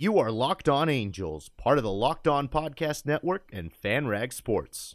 You are Locked On Angels, part of the Locked On Podcast Network and FanRag Sports.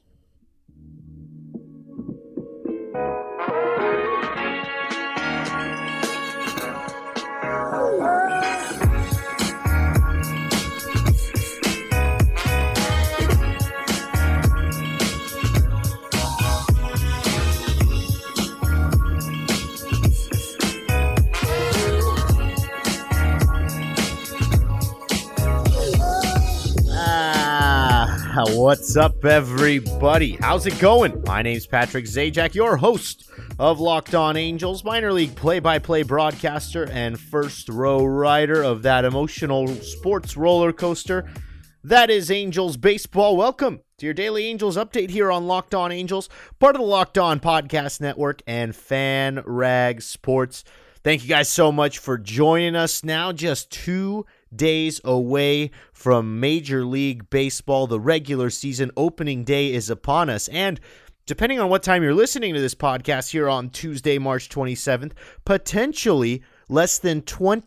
What's up, everybody? How's it going? My name's Patrick Zajac, your host of Locked On Angels, minor league play-by-play broadcaster and first-row rider of that emotional sports roller coaster that is Angels baseball. Welcome to your daily Angels update here on Locked On Angels, part of the Locked On Podcast Network and FanRag Sports. Thank you guys so much for joining us now, just 2 days away from Major League Baseball. The regular season opening day is upon us, and depending on what time you're listening to this podcast here on Tuesday, March 27th, potentially less than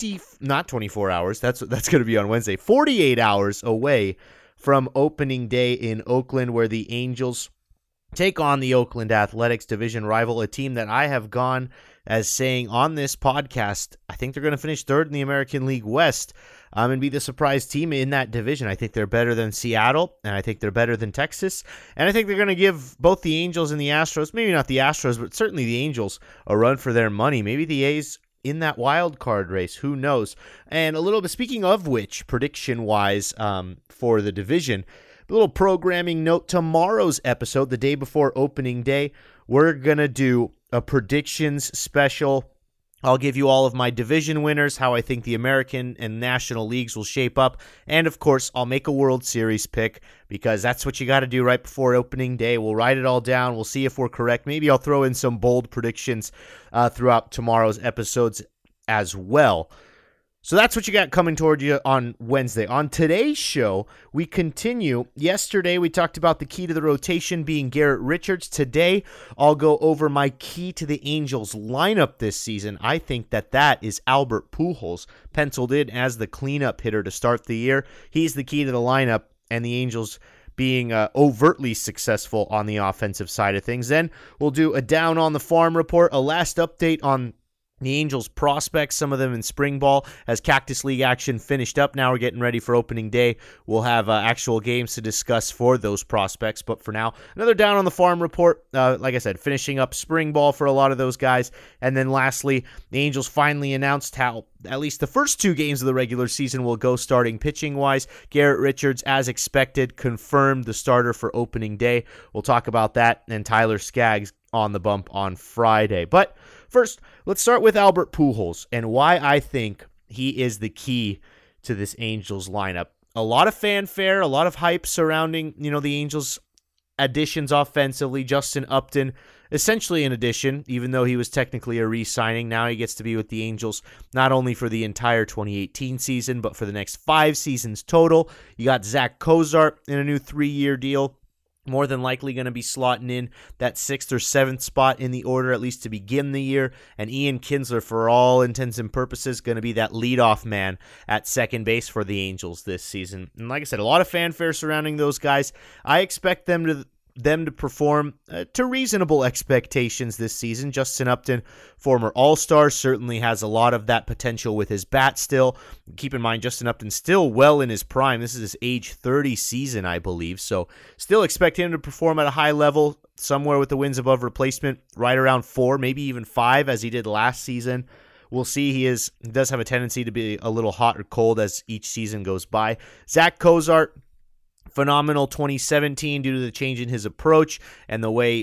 24 hours, that's going to be on Wednesday, 48 hours away from opening day in Oakland, where the Angels take on the Oakland Athletics, division rival, a team that I have gone as saying on this podcast, I think they're going to finish third in the American League West and be the surprise team in that division. I think they're better than Seattle, and I think they're better than Texas, and I think they're going to give both the Angels and the Astros, maybe not the Astros, but certainly the Angels, a run for their money. Maybe the A's in that wild card race, who knows? And a little bit, speaking of which, prediction-wise for the division, a little programming note, tomorrow's episode, the day before opening day, we're going to do a predictions special. I'll give you all of my division winners, how I think the American and National Leagues will shape up, and of course, I'll make a World Series pick, because that's what you got to do right before opening day. We'll write it all down. We'll see if we're correct. Maybe I'll throw in some bold predictions throughout tomorrow's episodes as well. So that's what you got coming toward you on Wednesday. On today's show, we continue. Yesterday, we talked about the key to the rotation being Garrett Richards. Today, I'll go over my key to the Angels lineup this season. I think that is Albert Pujols, penciled in as the cleanup hitter to start the year. He's the key to the lineup, and the Angels being overtly successful on the offensive side of things. Then we'll do a down on the farm report, a last update on the Angels prospects, some of them in spring ball, as Cactus League action finished up. Now we're getting ready for opening day. We'll have actual games to discuss for those prospects. But for now, another down on the farm report. Like I said, finishing up spring ball for a lot of those guys. And then lastly, the Angels finally announced how at least the first 2 games of the regular season will go starting pitching-wise. Garrett Richards, as expected, confirmed the starter for opening day. We'll talk about that, and Tyler Skaggs on the bump on Friday. But first, let's start with Albert Pujols and why I think he is the key to this Angels lineup. A lot of fanfare, a lot of hype surrounding, the Angels additions offensively. Justin Upton, essentially an addition, even though he was technically a re-signing. Now he gets to be with the Angels not only for the entire 2018 season, but for the next 5 seasons total. You got Zach Cozart in a new 3-year deal. More than likely going to be slotting in that 6th or 7th spot in the order, at least to begin the year. And Ian Kinsler, for all intents and purposes, going to be that leadoff man at second base for the Angels this season. And like I said, a lot of fanfare surrounding those guys. I expect them to perform to reasonable expectations this season. Justin Upton, former All-Star, certainly has a lot of that potential with his bat still. Keep in mind, Justin Upton still well in his prime. This is his age 30 season, I believe. So still expect him to perform at a high level, somewhere with the wins above replacement, right around 4, maybe even 5, as he did last season. We'll see. He does have a tendency to be a little hot or cold as each season goes by. Zach Cozart, phenomenal 2017 due to the change in his approach and the way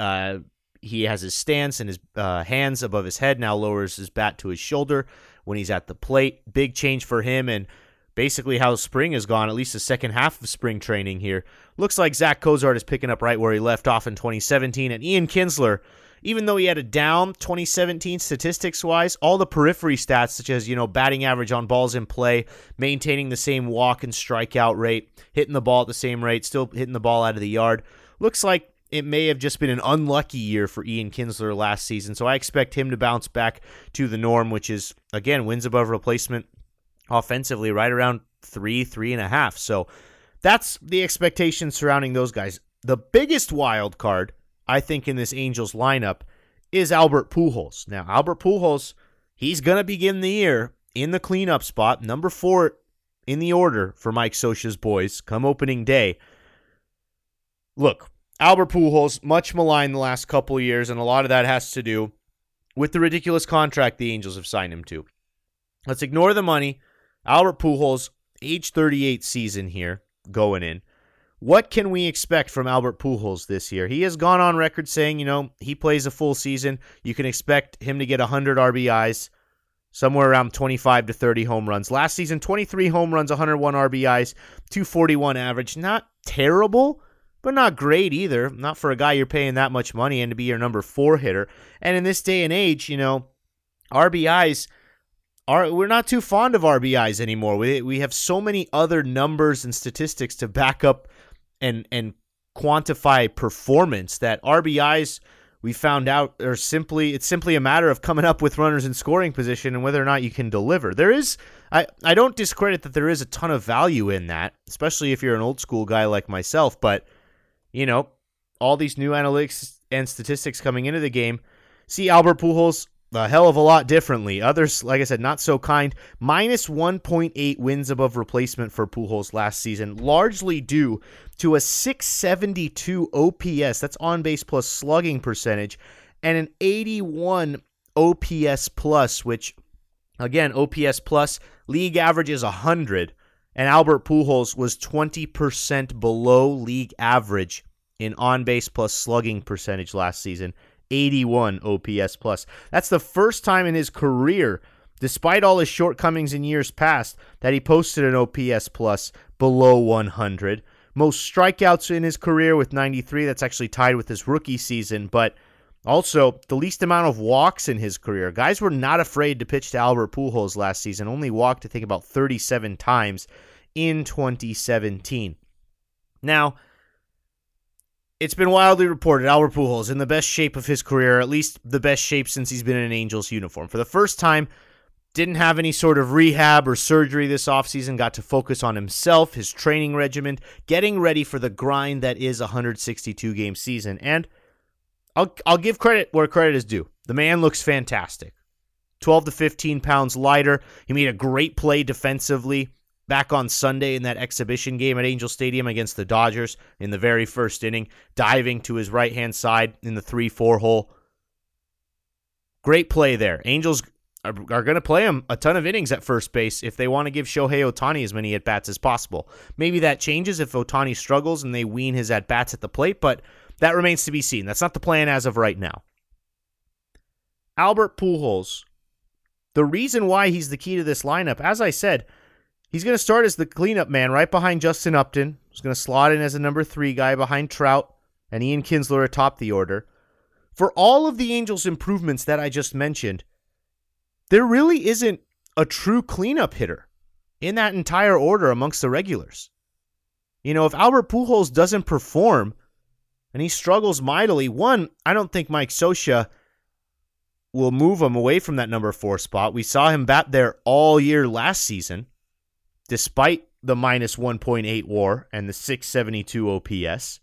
he has his stance and his hands above his head, now lowers his bat to his shoulder when he's at the plate. Big change for him, and basically how spring has gone, at least the second half of spring training here. Looks like Zach Cozart is picking up right where he left off in 2017, and Ian Kinsler, even though he had a down 2017 statistics-wise, all the periphery stats, such as, batting average on balls in play, maintaining the same walk and strikeout rate, hitting the ball at the same rate, still hitting the ball out of the yard, looks like it may have just been an unlucky year for Ian Kinsler last season. So I expect him to bounce back to the norm, which is, again, wins above replacement, offensively, right around 3.5. So that's the expectation surrounding those guys. The biggest wild card, I think, in this Angels lineup is Albert Pujols. Now, Albert Pujols, he's going to begin the year in the cleanup spot, number 4 in the order for Mike Scioscia's boys come opening day. Look, Albert Pujols, much maligned the last couple of years, and a lot of that has to do with the ridiculous contract the Angels have signed him to. Let's ignore the money. Albert Pujols, age 38 season here, going in. What can we expect from Albert Pujols this year? He has gone on record saying, he plays a full season. You can expect him to get 100 RBIs, somewhere around 25 to 30 home runs. Last season, 23 home runs, 101 RBIs, 241 average. Not terrible, but not great either. Not for a guy you're paying that much money and to be your number 4 hitter. And in this day and age, RBIs, we're not too fond of RBIs anymore. We have so many other numbers and statistics to back up and quantify performance that RBIs, we found out, it's simply a matter of coming up with runners in scoring position and whether or not you can deliver. I don't discredit that there is a ton of value in that, especially if you're an old school guy like myself, but all these new analytics and statistics coming into the game see Albert Pujols a hell of a lot differently. Others, like I said, not so kind. Minus 1.8 wins above replacement for Pujols last season, largely due to a 672 OPS, that's on-base plus slugging percentage, and an 81 OPS plus, which, again, OPS plus, league average is 100, and Albert Pujols was 20% below league average in on-base plus slugging percentage last season. 81 OPS plus. That's the first time in his career, despite all his shortcomings in years past, that he posted an OPS plus below 100. Most strikeouts in his career with 93. That's actually tied with his rookie season, but also the least amount of walks in his career. Guys were not afraid to pitch to Albert Pujols last season. Only walked, I think, about 37 times in 2017. Now, it's been wildly reported Albert Pujols in the best shape of his career, at least the best shape since he's been in an Angels uniform. For the first time, didn't have any sort of rehab or surgery this offseason, got to focus on himself, his training regimen, getting ready for the grind that is a 162-game season. And I'll give credit where credit is due. The man looks fantastic. 12 to 15 pounds lighter. He made a great play defensively back on Sunday in that exhibition game at Angel Stadium against the Dodgers in the very first inning, diving to his right-hand side in the 3-4 hole. Great play there. Angels are going to play him a ton of innings at first base if they want to give Shohei Ohtani as many at-bats as possible. Maybe that changes if Ohtani struggles and they wean his at-bats at the plate, but that remains to be seen. That's not the plan as of right now. Albert Pujols, the reason why he's the key to this lineup, as I said, he's going to start as the cleanup man right behind Justin Upton. He's going to slot in as a number 3 guy behind Trout and Ian Kinsler atop the order. For all of the Angels' improvements that I just mentioned, there really isn't a true cleanup hitter in that entire order amongst the regulars. If Albert Pujols doesn't perform and he struggles mightily, one, I don't think Mike Scioscia will move him away from that number 4 spot. We saw him bat there all year last season, despite the minus 1.8 WAR and the 672 OPS,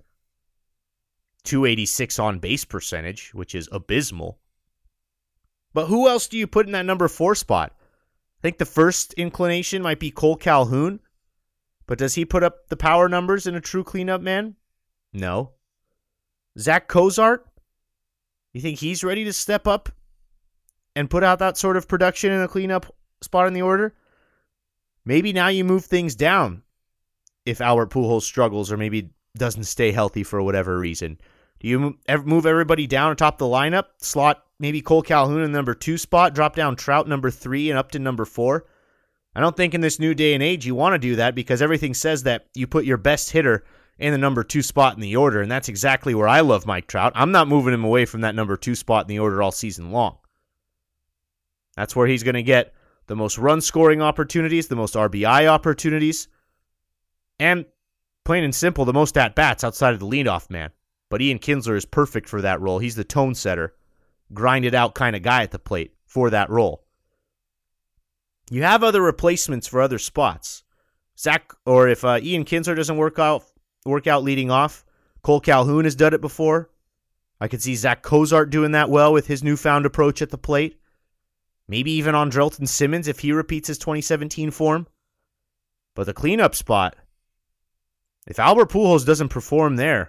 286 on base percentage, which is abysmal. But who else do you put in that number 4 spot? I think the first inclination might be Cole Calhoun, but does he put up the power numbers in a true cleanup man? No. Zach Cozart? You think he's ready to step up and put out that sort of production in a cleanup spot in the order? Maybe now you move things down if Albert Pujols struggles or maybe doesn't stay healthy for whatever reason. Do you move everybody down atop the lineup, slot maybe Cole Calhoun in the number 2 spot, drop down Trout number 3 and Upton number 4? I don't think in this new day and age you want to do that because everything says that you put your best hitter in the number 2 spot in the order, and that's exactly where I love Mike Trout. I'm not moving him away from that number 2 spot in the order all season long. That's where he's going to get the most run-scoring opportunities, the most RBI opportunities, and plain and simple, the most at-bats outside of the leadoff man. But Ian Kinsler is perfect for that role. He's the tone setter, grind-it-out kind of guy at the plate for that role. You have other replacements for other spots. Or if Ian Kinsler doesn't work out leading off, Cole Calhoun has done it before. I could see Zach Cozart doing that well with his newfound approach at the plate. Maybe even Andrelton Simmons if he repeats his 2017 form. But the cleanup spot, if Albert Pujols doesn't perform there,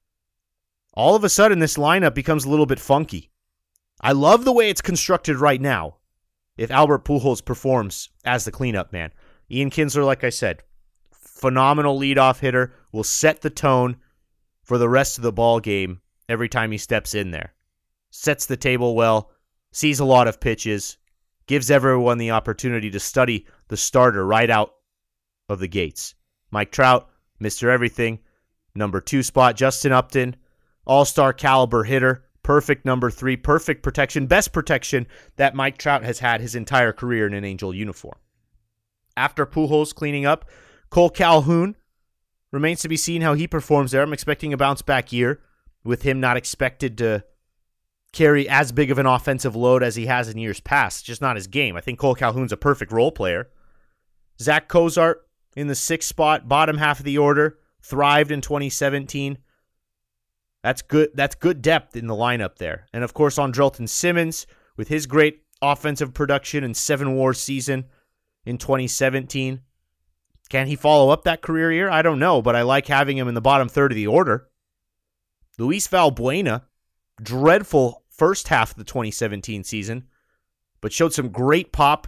all of a sudden this lineup becomes a little bit funky. I love the way it's constructed right now if Albert Pujols performs as the cleanup man. Ian Kinsler, like I said, phenomenal leadoff hitter, will set the tone for the rest of the ball game every time he steps in there. Sets the table well, sees a lot of pitches, gives everyone the opportunity to study the starter right out of the gates. Mike Trout, Mr. Everything, number 2 spot. Justin Upton, all-star caliber hitter, perfect number 3, perfect protection, best protection that Mike Trout has had his entire career in an Angel uniform. After Pujols cleaning up, Cole Calhoun remains to be seen how he performs there. I'm expecting a bounce-back year with him not expected to carry as big of an offensive load as he has in years past. It's just not his game. I think Cole Calhoun's a perfect role player. Zach Cozart in the 6th spot, bottom half of the order, thrived in 2017. That's good. That's good depth in the lineup there. And of course, Andrelton Simmons with his great offensive production and 7-WAR season in 2017. Can he follow up that career year? I don't know, but I like having him in the bottom third of the order. Luis Valbuena, dreadful first half of the 2017 season, but showed some great pop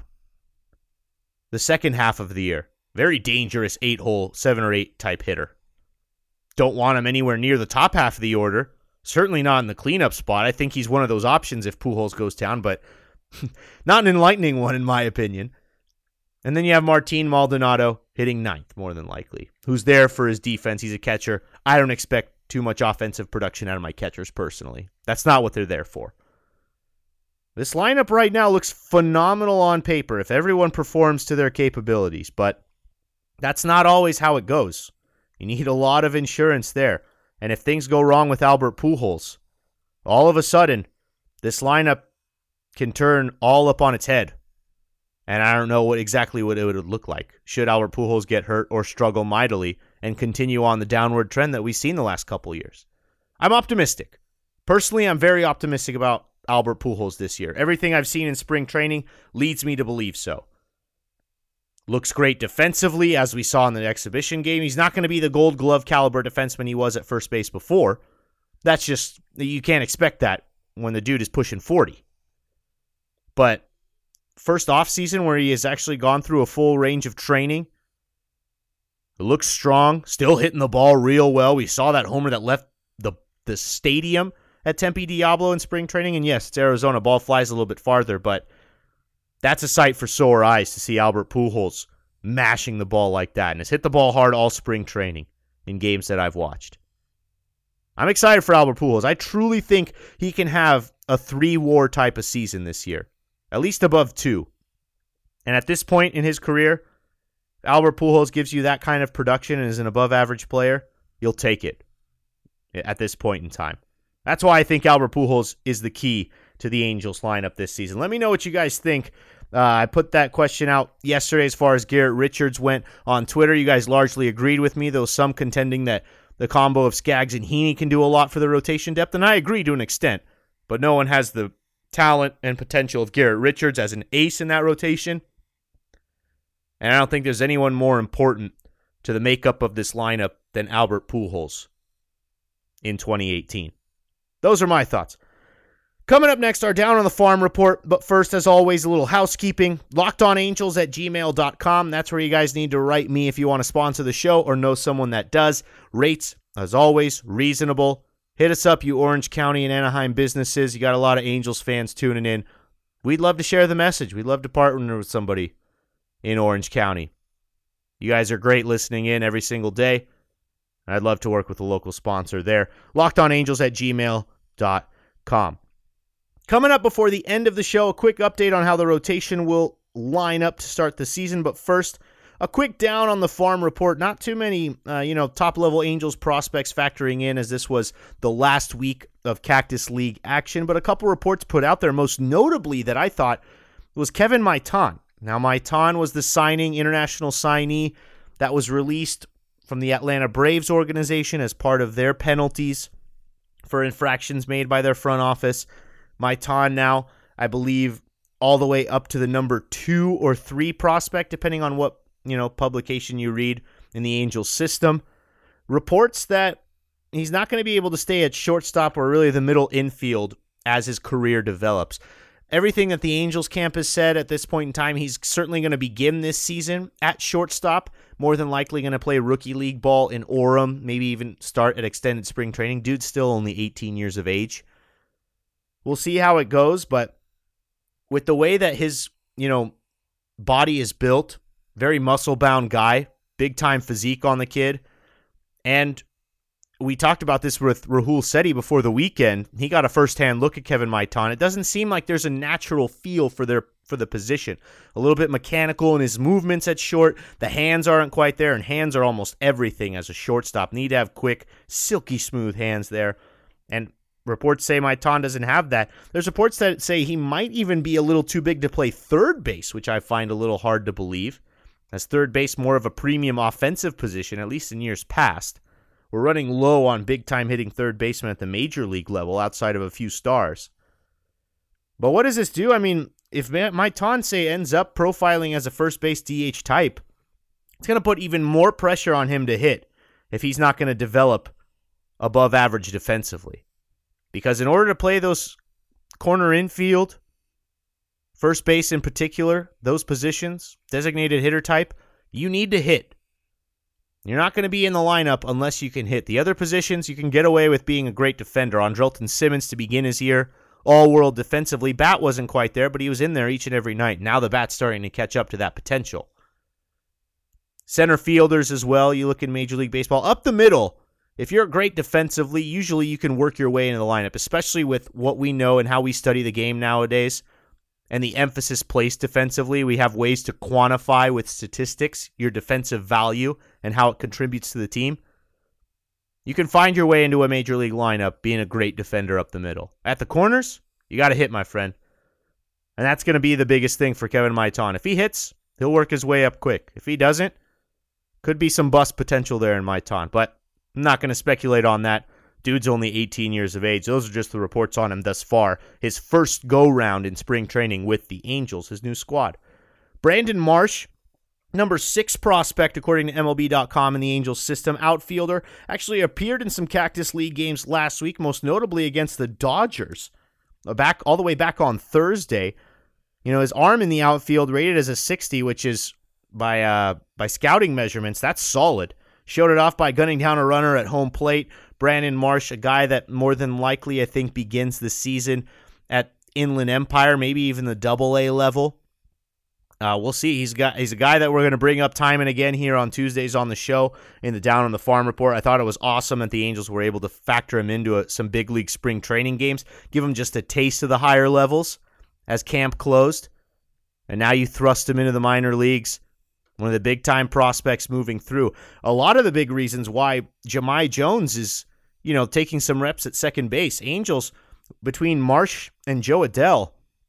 the second half of the year. Very dangerous 8-hole, 7 or 8 type hitter. Don't want him anywhere near the top half of the order. Certainly not in the cleanup spot. I think he's one of those options if Pujols goes down, but not an enlightening one in my opinion. And then you have Martin Maldonado hitting 9th, more than likely, who's there for his defense. He's a catcher. I don't expect too much offensive production out of my catchers personally. That's not what they're there for. This lineup right now looks phenomenal on paper if everyone performs to their capabilities, but that's not always how it goes. You need a lot of insurance there. And if things go wrong with Albert Pujols, all of a sudden, this lineup can turn all up on its head. And I don't know exactly what it would look like should Albert Pujols get hurt or struggle mightily and continue on the downward trend that we've seen the last couple years. I'm optimistic. Personally, I'm very optimistic about Albert Pujols this year. Everything I've seen in spring training leads me to believe so. Looks great defensively, as we saw in the exhibition game. He's not going to be the Gold Glove caliber defenseman he was at first base before. That's just, you can't expect that when the dude is pushing 40. But first offseason where he has actually gone through a full range of training, it looks strong, still hitting the ball real well. We saw that homer that left the stadium at Tempe Diablo in spring training. And yes, it's Arizona. Ball flies a little bit farther, but that's a sight for sore eyes to see Albert Pujols mashing the ball like that. And has hit the ball hard all spring training in games that I've watched. I'm excited for Albert Pujols. I truly think he can have a 3-WAR type of season this year, at least above 2. And at this point in his career, if Albert Pujols gives you that kind of production and is an above-average player, you'll take it at this point in time. That's why I think Albert Pujols is the key to the Angels lineup this season. Let me know what you guys think. I put that question out yesterday as far as Garrett Richards went on Twitter. You guys largely agreed with me, though some contending that the combo of Skaggs and Heaney can do a lot for the rotation depth, and I agree to an extent. But no one has the talent and potential of Garrett Richards as an ace in that rotation. And I don't think there's anyone more important to the makeup of this lineup than Albert Pujols in 2018. Those are my thoughts. Coming up next, our Down on the Farm report. But first, as always, a little housekeeping. LockedOnAngels@gmail.com. That's where you guys need to write me if you want to sponsor the show or know someone that does. Rates, as always, reasonable. Hit us up, you Orange County and Anaheim businesses. You got a lot of Angels fans tuning in. We'd love to share the message. We'd love to partner with somebody in Orange County. You guys are great listening in every single day. I'd love to work with a local sponsor there. LockedOnAngels@gmail.com. Coming up before the end of the show, a quick update on how the rotation will line up to start the season. But first, a quick down on the farm report. Not too many, top-level Angels prospects factoring in, as this was the last week of Cactus League action. But a couple reports put out there, most notably that I thought was Kevin Maitan, Now, Maitan was the international signee that was released from the Atlanta Braves organization as part of their penalties for infractions made by their front office. Maitan now, I believe, all the way up to the number 2 or 3 prospect, depending on what publication you read in the Angels system. Reports that he's not going to be able to stay at shortstop or really the middle infield as his career develops. Everything that the Angels camp has said at this point in time, he's certainly going to begin this season at shortstop, more than likely going to play rookie league ball in Orem, maybe even start at extended spring training. Dude's still only 18 years of age. We'll see how it goes, but with the way that his, body is built, very muscle-bound guy, big-time physique on the kid, and we talked about this with Rahul Sethi before the weekend. He got a first-hand look at Kevin Maitan. It doesn't seem like there's a natural feel for the position. A little bit mechanical in his movements at short. The hands aren't quite there, and hands are almost everything as a shortstop. Need to have quick, silky smooth hands there. And reports say Maitan doesn't have that. There's reports that say he might even be a little too big to play third base, which I find a little hard to believe, as third base more of a premium offensive position, at least in years past. We're running low on big-time hitting third baseman at the major league level outside of a few stars. But what does this do? I mean, if Maitan, say, ends up profiling as a first base DH type, it's going to put even more pressure on him to hit if he's not going to develop above average defensively. Because in order to play those corner infield, first base in particular, those positions, designated hitter type, you need to hit. You're not going to be in the lineup unless you can hit. The other positions, you can get away with being a great defender. Andrelton Simmons to begin his year, all-world defensively. Bat wasn't quite there, but he was in there each and every night. Now the bat's starting to catch up to that potential. Center fielders as well. You look in Major League Baseball. Up the middle, if you're great defensively, usually you can work your way into the lineup, especially with what we know and how we study the game nowadays. And the emphasis placed defensively, we have ways to quantify with statistics your defensive value and how it contributes to the team. You can find your way into a major league lineup being a great defender up the middle. At the corners, you got to hit, my friend. And that's going to be the biggest thing for Kevin Maitan. If he hits, he'll work his way up quick. If he doesn't, could be some bust potential there in Maitan. But I'm not going to speculate on that. Dude's only 18 years of age. Those are just the reports on him thus far. His first go-round in spring training with the Angels, his new squad. Brandon Marsh, number 6 prospect according to MLB.com in the Angels system. Outfielder, actually appeared in some Cactus League games last week, most notably against the Dodgers. All the way back on Thursday. His arm in the outfield rated as a 60, which is by scouting measurements, that's solid. Showed it off by gunning down a runner at home plate. Brandon Marsh, a guy that more than likely, I think, begins the season at Inland Empire, maybe even the AA level. We'll see. He's a guy that we're going to bring up time and again here on Tuesdays on the show in the Down on the Farm report. I thought it was awesome that the Angels were able to factor him into some big league spring training games, give him just a taste of the higher levels as camp closed. And now you thrust him into the minor leagues. One of the big-time prospects moving through. A lot of the big reasons why Jahmai Jones is, taking some reps at second base. Angels, between Marsh and Joe Adell,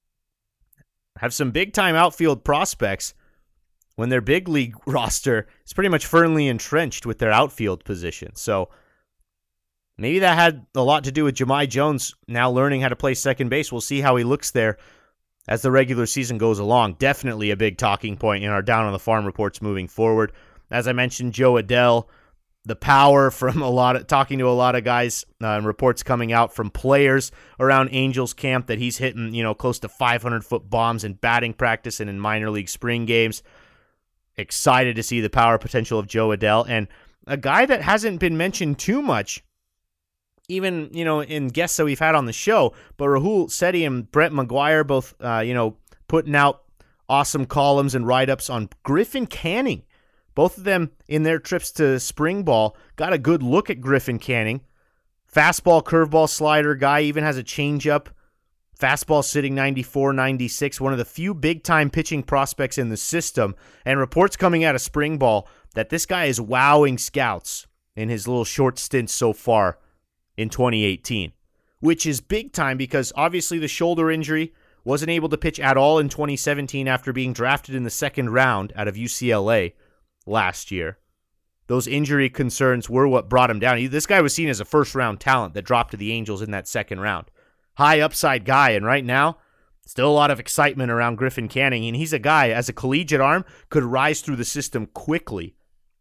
have some big-time outfield prospects when their big league roster is pretty much firmly entrenched with their outfield position. So maybe that had a lot to do with Jahmai Jones now learning how to play second base. We'll see how he looks there as the regular season goes along. Definitely a big talking point in our Down on the Farm reports moving forward. As I mentioned, Joe Adell, the power from talking to a lot of guys and reports coming out from players around Angels camp that he's hitting, close to 500-foot bombs in batting practice and in minor league spring games. Excited to see the power potential of Joe Adell, and a guy that hasn't been mentioned too much, even, in guests that we've had on the show, but Rahul Sethi and Brent McGuire both, putting out awesome columns and write-ups on Griffin Canning. Both of them, in their trips to spring ball, got a good look at Griffin Canning. Fastball, curveball, slider guy, even has a changeup. Fastball sitting 94, 96, one of the few big-time pitching prospects in the system, and reports coming out of spring ball that this guy is wowing scouts in his little short stint so far in 2018, which is big time because obviously the shoulder injury wasn't able to pitch at all in 2017 after being drafted in the second round out of UCLA last year. Those injury concerns were what brought him down. This guy was seen as a first-round talent that dropped to the Angels in that second round. High upside guy, and right now, still a lot of excitement around Griffin Canning, and he's a guy, as a collegiate arm, could rise through the system quickly.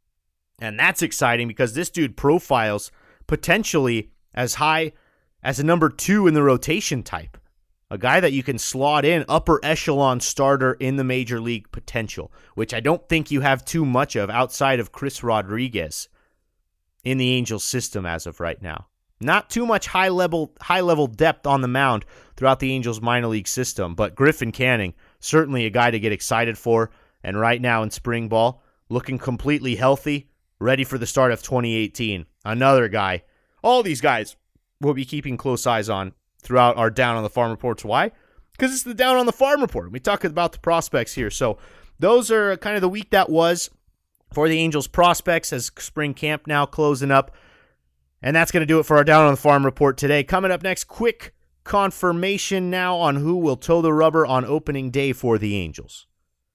And that's exciting because this dude profiles potentially as high as a number 2 in the rotation type. A guy that you can slot in, upper echelon starter in the major league potential, which I don't think you have too much of outside of Chris Rodriguez in the Angels system as of right now. Not too much high level depth on the mound throughout the Angels minor league system, but Griffin Canning, certainly a guy to get excited for, and right now in spring ball, looking completely healthy, ready for the start of 2018. Another guy. All these guys we'll be keeping close eyes on throughout our Down on the Farm reports. Why? Because it's the Down on the Farm report. We talk about the prospects here. So those are kind of the week that was for the Angels prospects as spring camp now closing up. And that's going to do it for our Down on the Farm report today. Coming up next, quick confirmation now on who will toe the rubber on opening day for the Angels.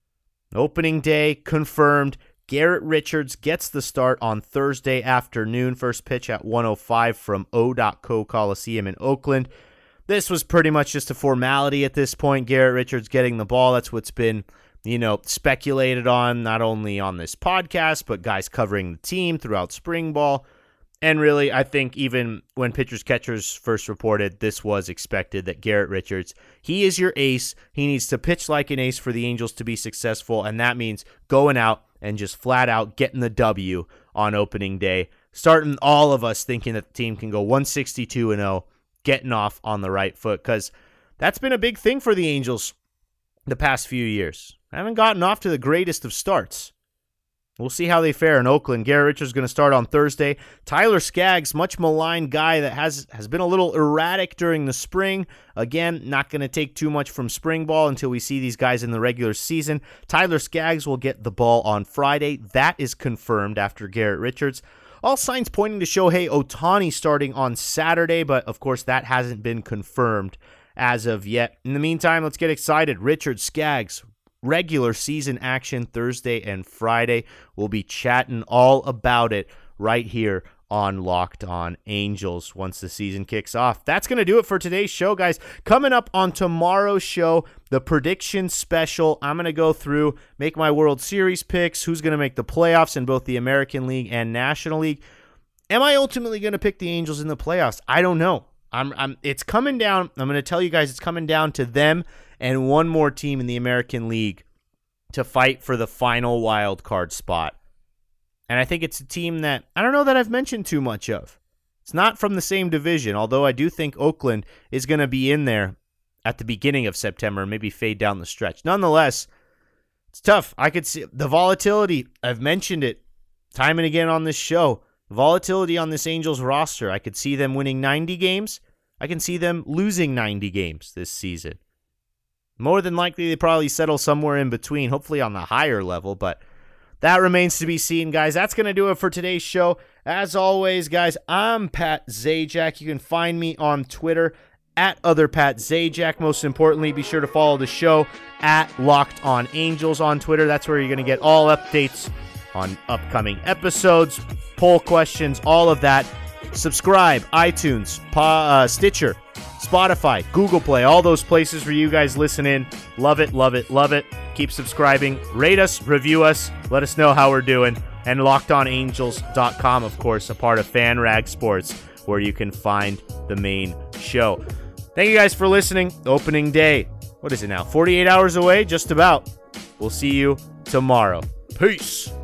Opening day confirmed. Garrett Richards gets the start on Thursday afternoon. First pitch at 1:05 from O.Co Coliseum in Oakland. This was pretty much just a formality at this point. Garrett Richards getting the ball. That's what's been, speculated on, not only on this podcast, but guys covering the team throughout spring ball. And really, I think even when pitchers catchers first reported, this was expected that Garrett Richards, he is your ace. He needs to pitch like an ace for the Angels to be successful, and that means going out and just flat out getting the W on opening day. Starting all of us thinking that the team can go 162-0, getting off on the right foot, because that's been a big thing for the Angels the past few years. Haven't gotten off to the greatest of starts. We'll see how they fare in Oakland. Garrett Richards is going to start on Thursday. Tyler Skaggs, much maligned guy that has been a little erratic during the spring. Again, not going to take too much from spring ball until we see these guys in the regular season. Tyler Skaggs will get the ball on Friday. That is confirmed after Garrett Richards. All signs pointing to Shohei Ohtani starting on Saturday, but of course that hasn't been confirmed as of yet. In the meantime, let's get excited. Richards, Skaggs, regular season action Thursday and Friday. We'll be chatting all about it right here on Locked On Angels once the season kicks off. That's going to do it for today's show, guys. Coming up on tomorrow's show, the prediction special. I'm going to go through, make my World Series picks, who's going to make the playoffs in both the American League and National League. Am I ultimately going to pick the Angels in the playoffs? I don't know. It's coming down. I'm going to tell you guys it's coming down to them and one more team in the American League to fight for the final wild card spot. And I think it's a team that I don't know that I've mentioned too much of. It's not from the same division, although I do think Oakland is going to be in there at the beginning of September, maybe fade down the stretch. Nonetheless, it's tough. I could see the volatility. I've mentioned it time and again on this show. Volatility on this Angels roster. I could see them winning 90 games. I can see them losing 90 games this season. More than likely, they probably settle somewhere in between, hopefully on the higher level, but that remains to be seen, guys. That's going to do it for today's show. As always, guys, I'm Pat Zajac. You can find me on Twitter at @OtherPatZajac. Most importantly, be sure to follow the show at Locked On Angels on Twitter. That's where you're going to get all updates on upcoming episodes, poll questions, all of that. Subscribe, iTunes, Stitcher, Spotify, Google Play, all those places where you guys listen in. Love it, love it, love it. Keep subscribing. Rate us, review us. Let us know how we're doing. And LockedOnAngels.com, of course, a part of FanRag Sports, where you can find the main show. Thank you guys for listening. Opening day. What is it now? 48 hours away? Just about. We'll see you tomorrow. Peace.